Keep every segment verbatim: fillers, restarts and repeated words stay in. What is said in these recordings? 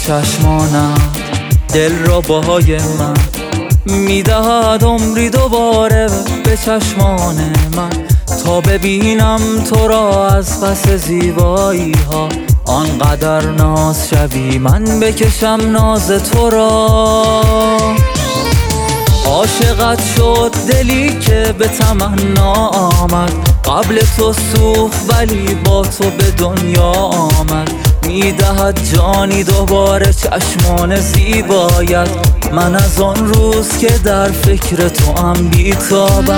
چشمانم دل را باهای من میدهد عمری دوباره به چشمان من تا ببینم تو را از پس زیبایی ها آنقدر ناز شوی من بکشم ناز تو را. عاشقت شد دلی که به تمنا آمد قبل تو سوخت ولی با تو به دنیا آمد میدهد جانی دوباره چشمان زیبایت من از آن روز که در فکر تو ام بیتابم.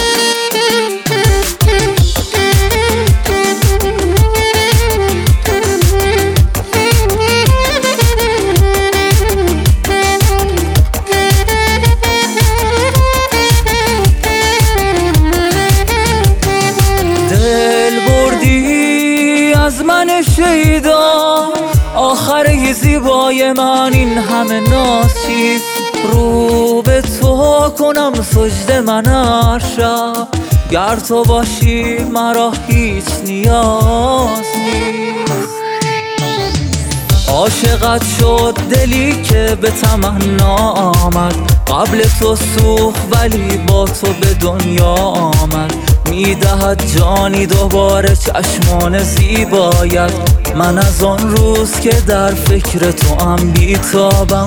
از من شیدا آخره زیبای من این همه ناز چیست رو به تو کنم سجده من هر شب گر تو باشی مرا هیچ نیاز نیست. عاشقت شد دلی که به تمنا آمد قبل تو سوخت ولی با تو به دنیا آمد میدهد جانی دوباره چشمان زیبایت من از آن روز که در فکر تو ام بیتابم.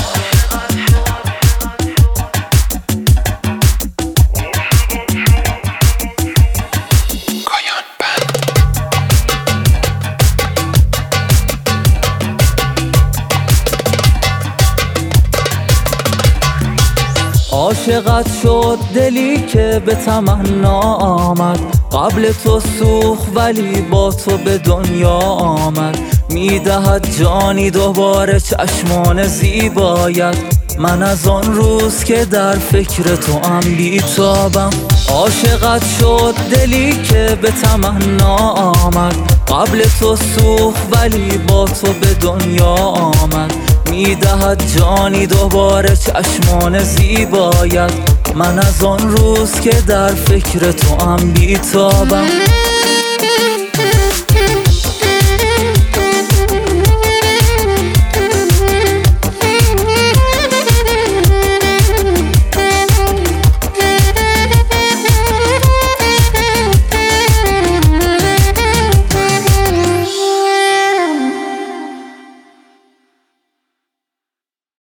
عاشقت شد دلی که به تمنا آمد قبل تو سوخت ولی با تو به دنیا آمد میدهد جانی دوباره چشمان زیبایت من از آن روز که در فکر تو ام بیتابم. عاشقت شد دلی که به تمنا آمد قبل تو سوخت ولی با تو به دنیا آمد میدهد جانی دوباره چشمان زیبایت من از آن روز که در فکر تو ام بیتابم.